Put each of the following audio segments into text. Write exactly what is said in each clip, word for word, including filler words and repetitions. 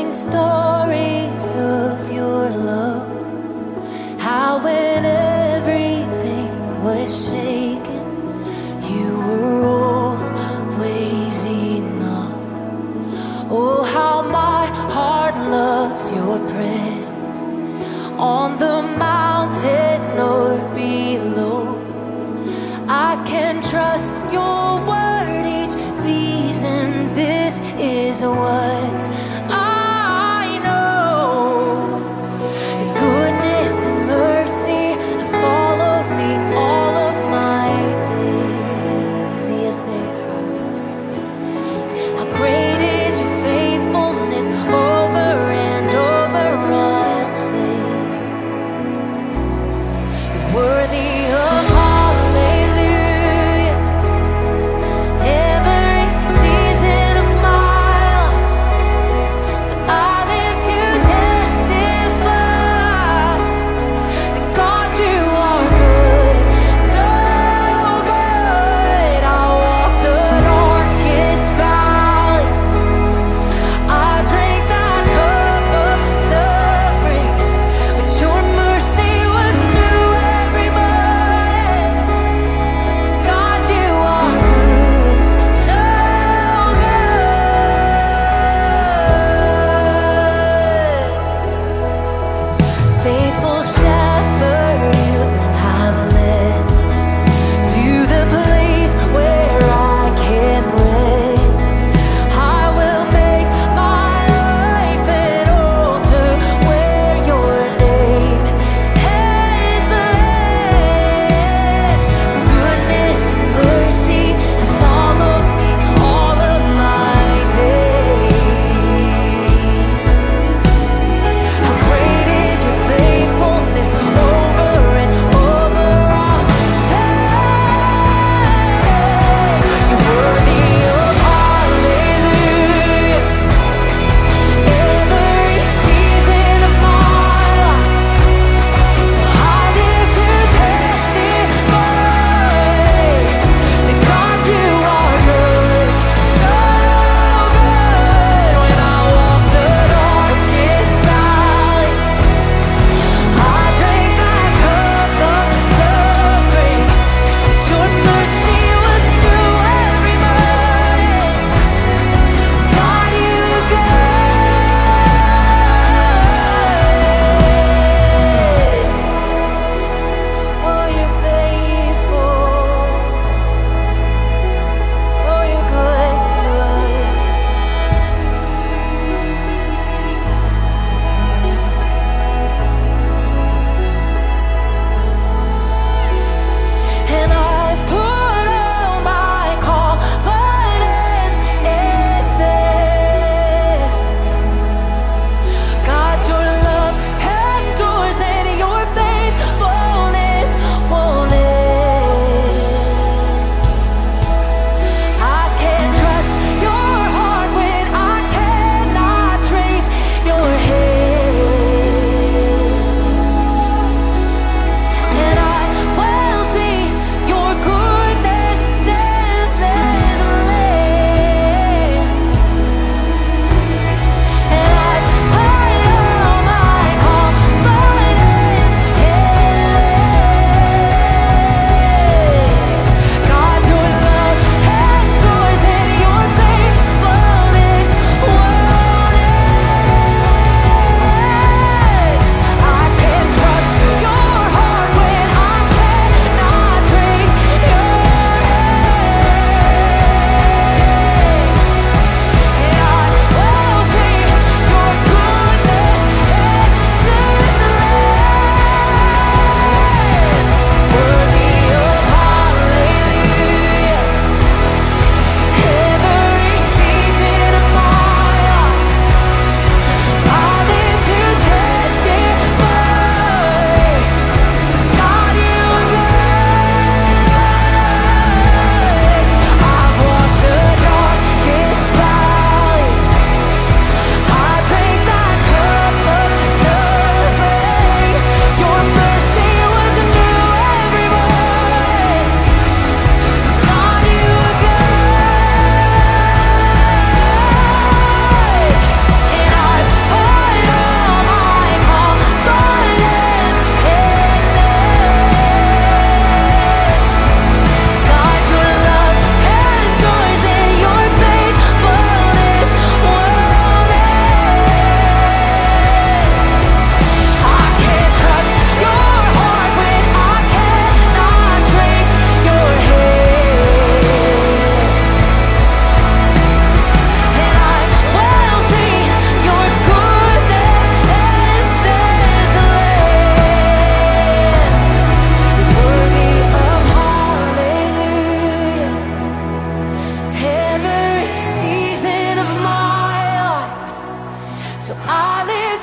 telling stories of your love, how when everything was shaken, you were always enough. Oh, how my heart loves your presence, on the mountain or below. I can trust your word each season. This is what I know. Goodness and mercy have followed me all of my days. Yes, they have. How great is your faithfulness, over and over I'll say. You're worthy of hallelujah. Every season of my life, so I live to testify that God, you are good, so good. I walk the darkest valley, I drink that cup of suffering, but your mercy was new every morning. God, you are good, so good. Faithful shepherd, you have led to the place where I can rest. I will make my life an altar where your name is blessed. Goodness and mercy have followed me all of my days. How great is your faithfulness,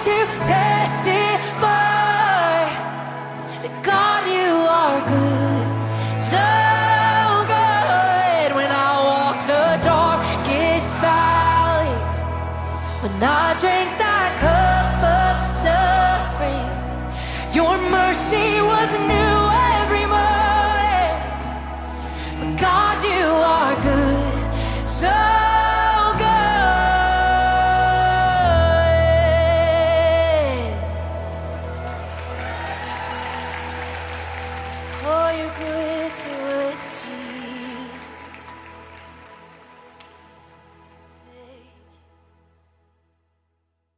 to tell